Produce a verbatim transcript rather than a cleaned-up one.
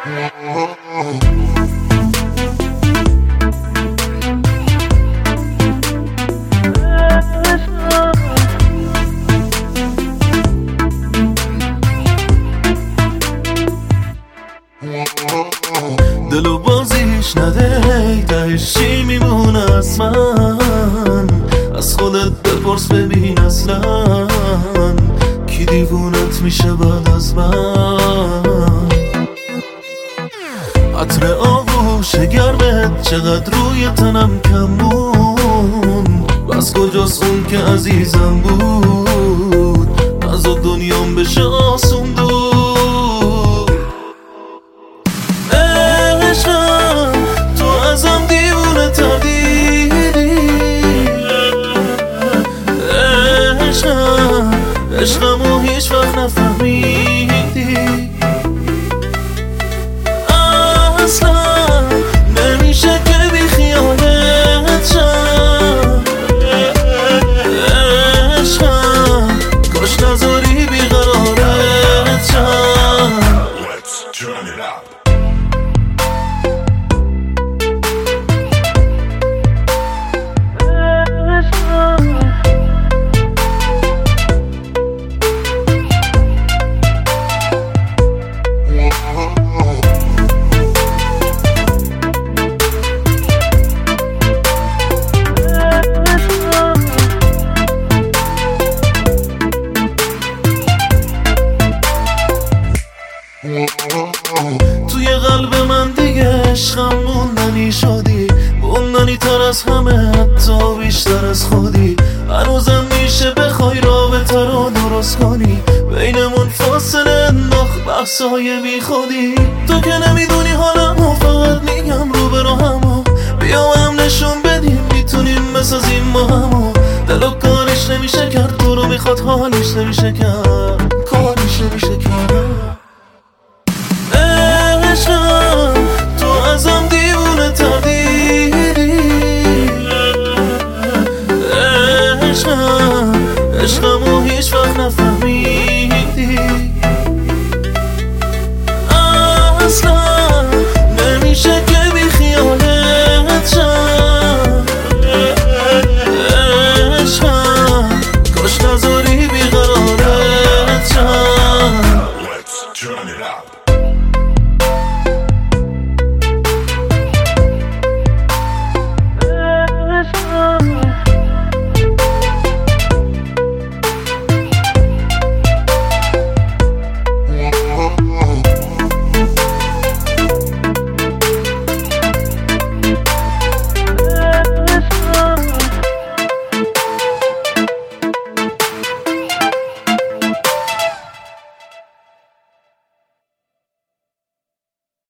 دلو بازیش نده تهش چی میمونه از من؟ از خودت بپرس ببین اصلا کی دیوونت میشه بعد از من؟ عطر آغوش گرمت چقدر روی تنم کمون، بس کجاست اون که عزیزم بود از دنیام بشه آسون دور. عشقم تو ازم دیوونه تر دیدی، عشقم عشقمو هیچ وقت نفهمیدی، اصلا نمیشه که بی خیالت شم. عشقم کاش نذاری بیقرارت شم. Let's turn it up. توی قلب من دیگه عشقم موندنی شدی، موندنی تر از همه حتی بیشتر از خودی. هنوزم میشه بخوای رابطه رو درست کنی، بینمون فاصله انداخت بحثای بی خودی. تو که نمیدونی حالمو، فقط میگم رو به راهمو، بیا هم نشون بدیم میتونیم بسازیم ما همو. دلو کاریش نمیشه کرد، تو رو میخواد حالیش نمیشه کرد، کاریش نمیشه کرد. عشقم تو ازم دیوونه تر دیدی، عشقم عشقمو هیچ وقت نفهمیدی، اصلا